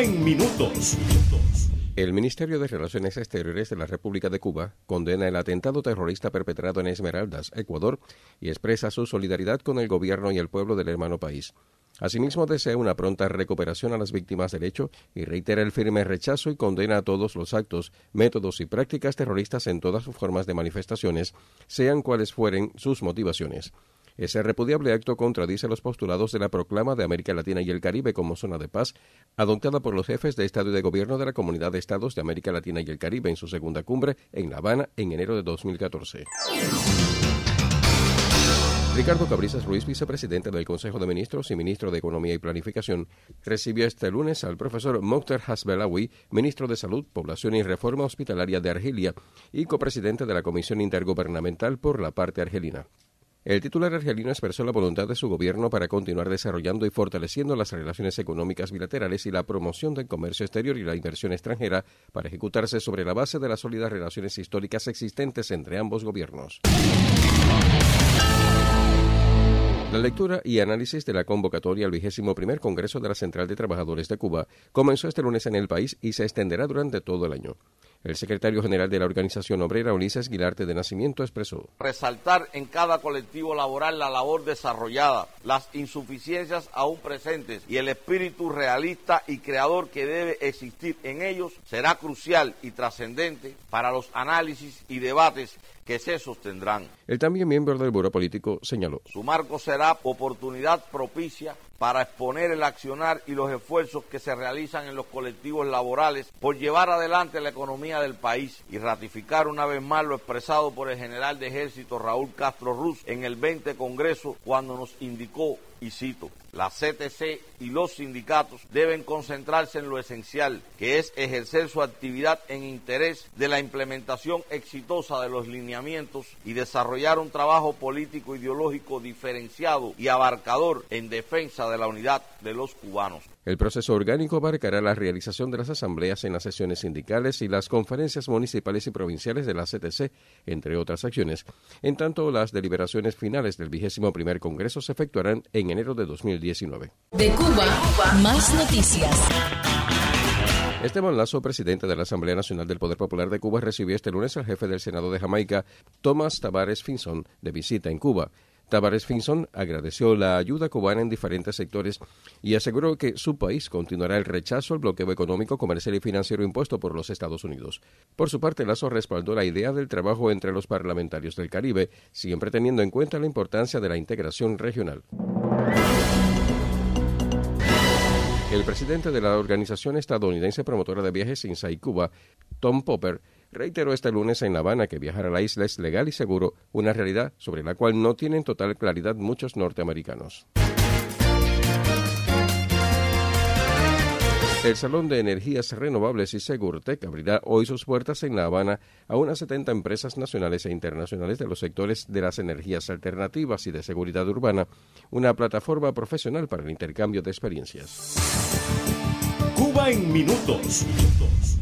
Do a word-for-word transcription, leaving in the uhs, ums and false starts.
Cuba en minutos. El Ministerio de Relaciones Exteriores de la República de Cuba condena el atentado terrorista perpetrado en Esmeraldas, Ecuador, y expresa su solidaridad con el gobierno y el pueblo del hermano país. Asimismo, desea una pronta recuperación a las víctimas del hecho y reitera el firme rechazo y condena a todos los actos, métodos y prácticas terroristas en todas sus formas de manifestaciones, sean cuales fueren sus motivaciones. Ese repudiable acto contradice los postulados de la Proclama de América Latina y el Caribe como zona de paz, adoptada por los jefes de Estado y de Gobierno de la Comunidad de Estados de América Latina y el Caribe en su segunda cumbre en La Habana en enero de dos mil catorce. Ricardo Cabrizas Ruiz, vicepresidente del Consejo de Ministros y ministro de Economía y Planificación, recibió este lunes al profesor Mokhtar Hasbelawi, ministro de Salud, Población y Reforma Hospitalaria de Argelia y copresidente de la Comisión Intergubernamental por la parte argelina. El titular argelino expresó la voluntad de su gobierno para continuar desarrollando y fortaleciendo las relaciones económicas bilaterales y la promoción del comercio exterior y la inversión extranjera para ejecutarse sobre la base de las sólidas relaciones históricas existentes entre ambos gobiernos. La lectura y análisis de la convocatoria al vigésimo primer Congreso de la Central de Trabajadores de Cuba comenzó este lunes en el país y se extenderá durante todo el año. El secretario general de la organización obrera, Ulises Guilarte de Nacimiento, expresó: resaltar en cada colectivo laboral la labor desarrollada, las insuficiencias aún presentes y el espíritu realista y creador que debe existir en ellos será crucial y trascendente para los análisis y debates que se sostendrán. El también miembro del Buró Político señaló: su marco será oportunidad propicia para exponer el accionar y los esfuerzos que se realizan en los colectivos laborales por llevar adelante la economía del país y ratificar una vez más lo expresado por el general de ejército Raúl Castro Ruz en el veinte Congreso cuando nos indicó, y cito: la C T C y los sindicatos deben concentrarse en lo esencial, que es ejercer su actividad en interés de la implementación exitosa de los lineamientos y desarrollar un trabajo político ideológico diferenciado y abarcador en defensa de la unidad de los cubanos. El proceso orgánico abarcará la realización de las asambleas en las sesiones sindicales y las conferencias municipales y provinciales de la C T C, entre otras acciones. En tanto, las deliberaciones finales del vigésimo primer Congreso se efectuarán en enero de dos mil diecinueve. De Cuba, más noticias. Esteban Lazo, presidente de la Asamblea Nacional del Poder Popular de Cuba, recibió este lunes al jefe del Senado de Jamaica, Thomas Tavares Finson, de visita en Cuba. Tavares Finson agradeció la ayuda cubana en diferentes sectores y aseguró que su país continuará el rechazo al bloqueo económico, comercial y financiero impuesto por los Estados Unidos. Por su parte, Lazo respaldó la idea del trabajo entre los parlamentarios del Caribe, siempre teniendo en cuenta la importancia de la integración regional. El presidente de la organización estadounidense promotora de viajes Inside Cuba, Tom Popper, reiteró este lunes en La Habana que viajar a la isla es legal y seguro, una realidad sobre la cual no tienen total claridad muchos norteamericanos. El Salón de Energías Renovables y Segurtec abrirá hoy sus puertas en La Habana a unas setenta empresas nacionales e internacionales de los sectores de las energías alternativas y de seguridad urbana, una plataforma profesional para el intercambio de experiencias. Cuba en minutos.